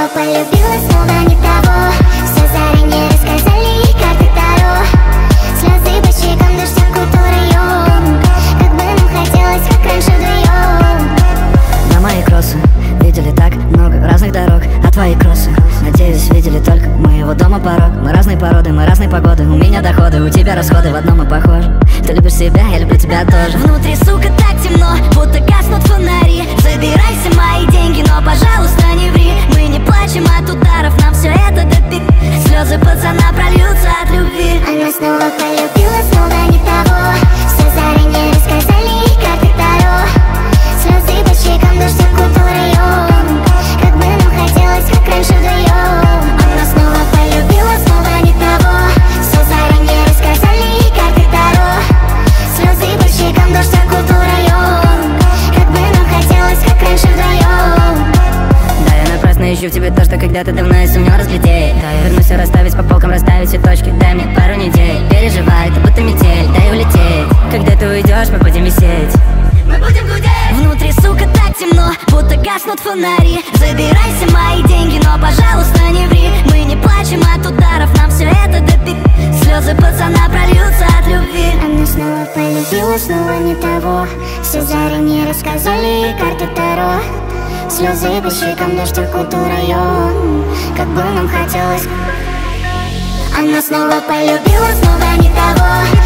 снова полюбила, снова не того. Все заранее рассказали ей карты Таро. Слезы по щекам, дождем кутураем. Как бы нам хотелось, как раньше вдвоем. На мои кроссы видели так много разных дорог, а твои кроссы, надеюсь, видели только моего дома порог. Мы разные породы, мы разные погоды. У меня доходы, у тебя расходы, в одном мы похожи. Ты любишь себя, я люблю тебя тоже. Внутри, сука, так темно, будто гаснут фонари. Забирай все мои деньги, но, пожалуйста, не ври. Мы не плачем от ударов, нам все это допик. Слезы пацана прольются от любви. Она снова полюбила, снова не того. Все заранее рассказали ей карты Таро. Слезы по щекам, дождем кутураем. Как бы нам хотелось, как раньше вдвоем. Она снова полюбила, снова не того. Все заранее рассказали ей карты Таро. Слезы по щекам, дождем кутураем. Как бы нам хотелось, как раньше вдвоем. Да, я напрасно ищу в тебе то, что когда-то давно я сумел разглядеть. Да, я вернусь все расставить по полкам, расставить все точки. Дай мне пару недель, переживай, это будто метель. Дай улететь, когда ты уйдешь, мы будем висеть. Мы будем гудеть. Внутри, сука, так темно, будто гаснут фонари. Забирай все мои деньги, но, пожалуйста, не ври. Мы не плачем от ударов, нам все это допик. Слезы пацана прольются от любви. Она снова полюбила, снова не того. Все заранее рассказали ей карты Таро. Слезы по щекам, дождь кутураем. Как бы нам хотелось. Она снова полюбила, снова не того.